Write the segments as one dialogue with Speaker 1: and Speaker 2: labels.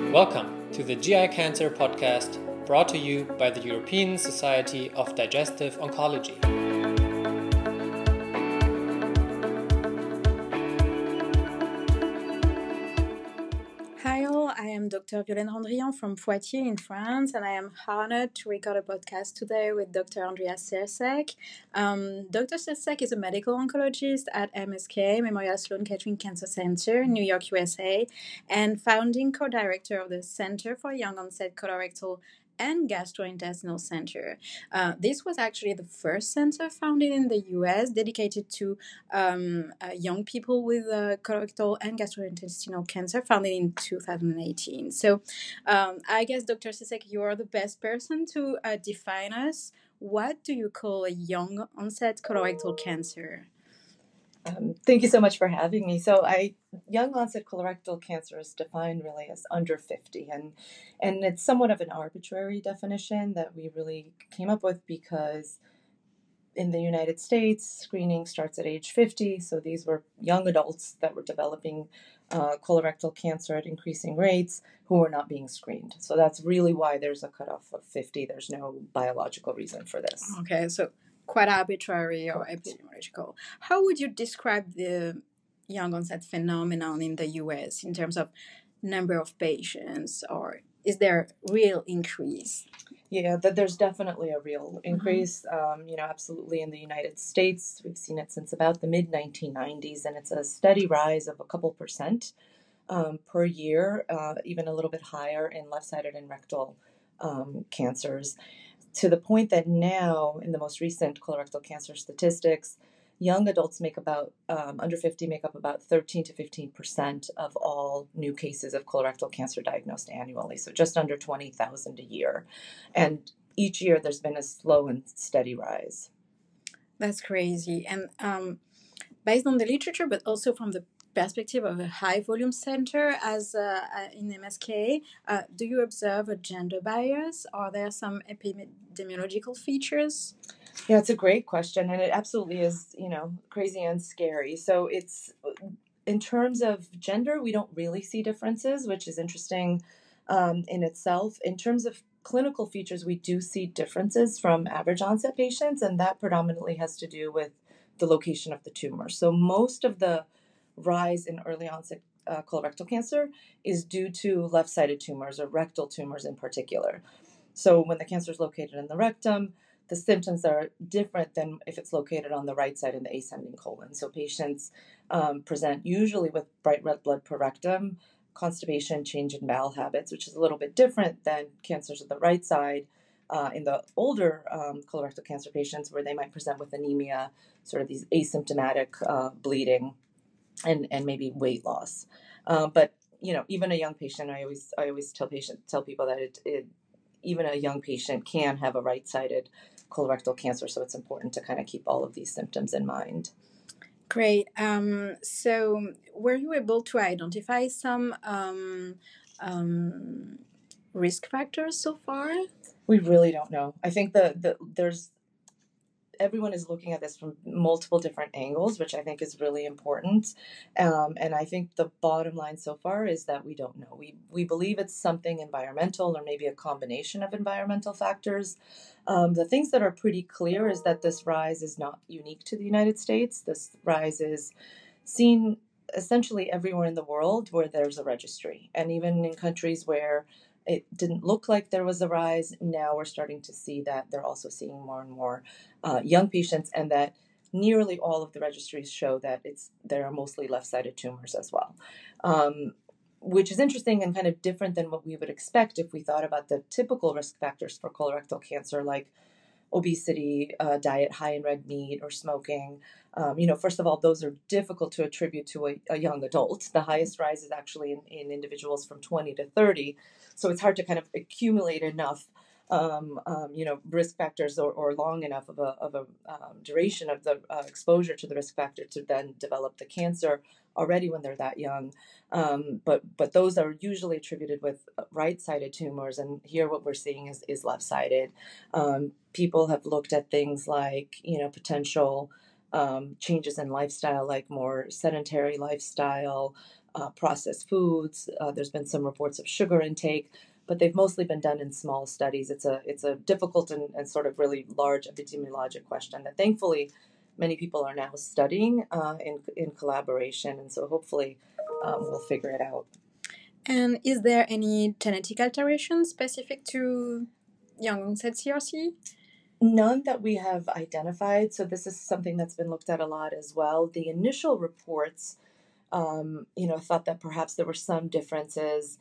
Speaker 1: Welcome to the GI Cancer podcast, brought to you by the European Society of Digestive Oncology.
Speaker 2: Hi all, I am Dr. Violaine Randrian from Poitiers in France, and I am honored to record a podcast today with Dr. Andreas Cirsek. Dr. Cirsek is a medical oncologist at MSK, Memorial Sloan Kettering Cancer Center, New York, USA, and founding co-director of the Center for Young Onset Colorectal and Gastrointestinal Center. This was actually the first center founded in the US dedicated to young people with colorectal and gastrointestinal cancer, founded in 2018. So I guess, Dr. Cirsek, you are the best person to define us. What do you call a young onset colorectal cancer?
Speaker 3: Thank you so much for having me. So young onset colorectal cancer is defined really as under 50, and it's somewhat of an arbitrary definition that we really came up with because in the United States, screening starts at age 50. So these were young adults that were developing colorectal cancer at increasing rates who were not being screened. So that's really why there's a cutoff of 50. There's no biological reason for this.
Speaker 2: Okay, so quite arbitrary or epidemiological. How would you describe the young onset phenomenon in the US in terms of number of patients, or is there real increase?
Speaker 3: Yeah, there's definitely a real increase. Absolutely in the United States, we've seen it since about the mid-1990s, and it's a steady rise of a couple percent per year, even a little bit higher in left-sided and rectal cancers, to the point that now, in the most recent colorectal cancer statistics, young adults make about, under 50, make up about 13 to 15% of all new cases of colorectal cancer diagnosed annually. So just under 20,000 a year. And each year there's been a slow and steady rise.
Speaker 2: That's crazy. And based on the literature, but also from the perspective of a high volume center as in MSK, do you observe a gender bias? Are there some epidemiological features?
Speaker 3: Yeah, it's a great question, and it absolutely is, crazy and scary. So it's, in terms of gender, we don't really see differences, which is interesting in itself. In terms of clinical features, we do see differences from average onset patients, and that predominantly has to do with the location of the tumor. So most of the rise in early onset colorectal cancer is due to left-sided tumors or rectal tumors in particular. So when the cancer is located in the rectum, the symptoms are different than if it's located on the right side in the ascending colon. So patients present usually with bright red blood per rectum, constipation, change in bowel habits, which is a little bit different than cancers of the right side in the older colorectal cancer patients, where they might present with anemia, sort of these asymptomatic bleeding, and maybe weight loss. But even a young patient, I always tell people that even a young patient can have a right-sided colorectal cancer, so it's important to kind of keep all of these symptoms in mind.
Speaker 2: Great. So were you able to identify some risk factors so far?
Speaker 3: We really don't know. I think everyone is looking at this from multiple different angles, which I think is really important. And I think the bottom line so far is that we don't know. We believe it's something environmental, or maybe a combination of environmental factors. The things that are pretty clear is that this rise is not unique to the United States. This rise is seen essentially everywhere in the world where there's a registry. And even in countries where it didn't look like there was a rise, now we're starting to see that they're also seeing more and more young patients, and that nearly all of the registries show that there are mostly left-sided tumors as well, which is interesting and kind of different than what we would expect if we thought about the typical risk factors for colorectal cancer, like obesity, diet high in red meat, or smoking. First of all, those are difficult to attribute to a young adult. The highest rise is actually in individuals from 20 to 30. So it's hard to kind of accumulate enough, risk factors or long enough of a duration of the exposure to the risk factor to then develop the cancer already when they're that young. But those are usually attributed with right-sided tumors, and here what we're seeing is left-sided. People have looked at things like, potential changes in lifestyle, like more sedentary lifestyle, processed foods. There's been some reports of sugar intake, but they've mostly been done in small studies. It's a difficult and sort of really large epidemiologic question that thankfully many people are now studying in collaboration, and so hopefully we'll figure it out.
Speaker 2: And is there any genetic alteration specific to young onset CRC?
Speaker 3: None that we have identified. So this is something that's been looked at a lot as well. The initial reports, thought that perhaps there were some differences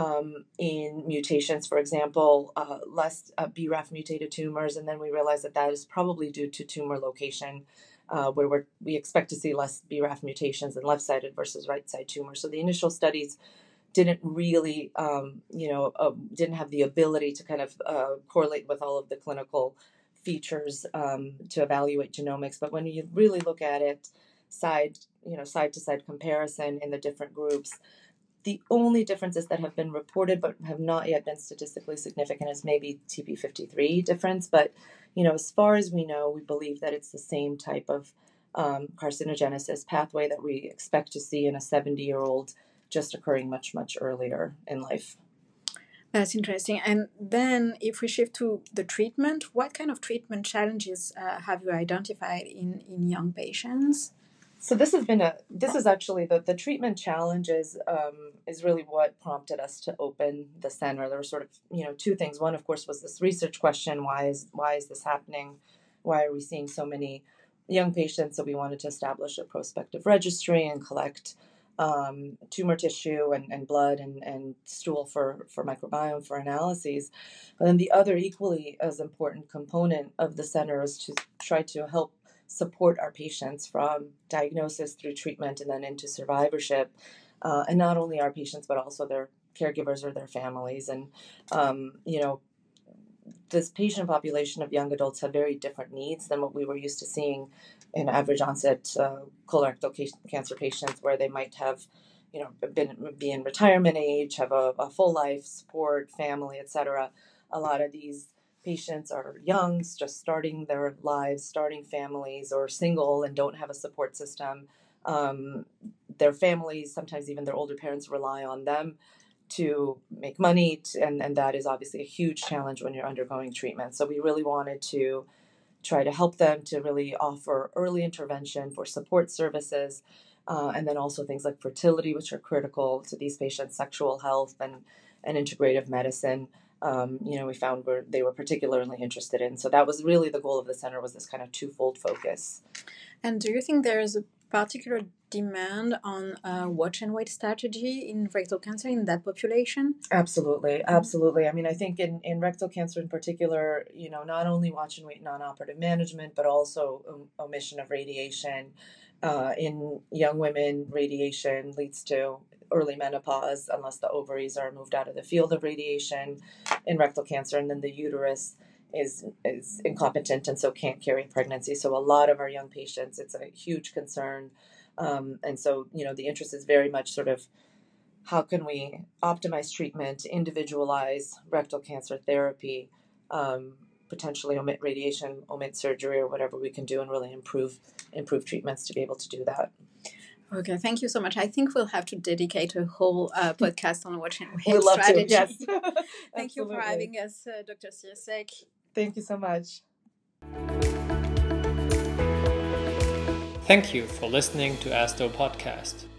Speaker 3: in mutations, for example, less BRAF mutated tumors, and then we realized that is probably due to tumor location, where we expect to see less BRAF mutations in left-sided versus right-side tumors. So the initial studies didn't really, didn't have the ability to kind of correlate with all of the clinical features to evaluate genomics. But when you really look at it, side to side comparison in the different groups, the only differences that have been reported but have not yet been statistically significant is maybe TP53 difference. But, as far as we know, we believe that it's the same type of carcinogenesis pathway that we expect to see in a 70-year-old, just occurring much, much earlier in life.
Speaker 2: That's interesting. And then if we shift to the treatment, what kind of treatment challenges have you identified in young patients?
Speaker 3: So this is actually the treatment challenges is really what prompted us to open the center. There were sort of, two things. One, of course, was this research question. Why is this happening? Why are we seeing so many young patients? So we wanted to establish a prospective registry and collect tumor tissue and blood and stool for microbiome for analyses. But then the other equally as important component of the center is to try to help support our patients from diagnosis through treatment and then into survivorship, and not only our patients but also their caregivers or their families. And this patient population of young adults have very different needs than what we were used to seeing in average onset colorectal cancer patients, where they might have be in retirement age, have a full life, support family, etc. A lot of these patients are young, just starting their lives, starting families, or single and don't have a support system. Their families, sometimes even their older parents, rely on them to make money, and that is obviously a huge challenge when you're undergoing treatment. So we really wanted to try to help them to really offer early intervention for support services, and then also things like fertility, which are critical to these patients, sexual health, and integrative medicine. We found they were particularly interested in. So that was really the goal of the center, was this kind of twofold focus.
Speaker 2: And do you think there is a particular demand on watch and wait strategy in rectal cancer in that population?
Speaker 3: Absolutely. I mean, I think in rectal cancer in particular, not only watch and wait non-operative management, but also omission of radiation. In young women, radiation leads to early menopause unless the ovaries are moved out of the field of radiation in rectal cancer, and then the uterus is incompetent and so can't carry pregnancy. So a lot of our young patients, it's a huge concern. And so, the interest is very much sort of how can we optimize treatment, individualize rectal cancer therapy, potentially omit radiation, omit surgery, or whatever we can do, and really improve treatments to be able to do that.
Speaker 2: Okay, thank you so much. I think we'll have to dedicate a whole podcast on watch and wait
Speaker 3: We'd love
Speaker 2: strategy.
Speaker 3: to, yes.
Speaker 2: Thank you for having us, Dr. Cirsek.
Speaker 3: Thank you so much.
Speaker 1: Thank you for listening to ASTO Podcast.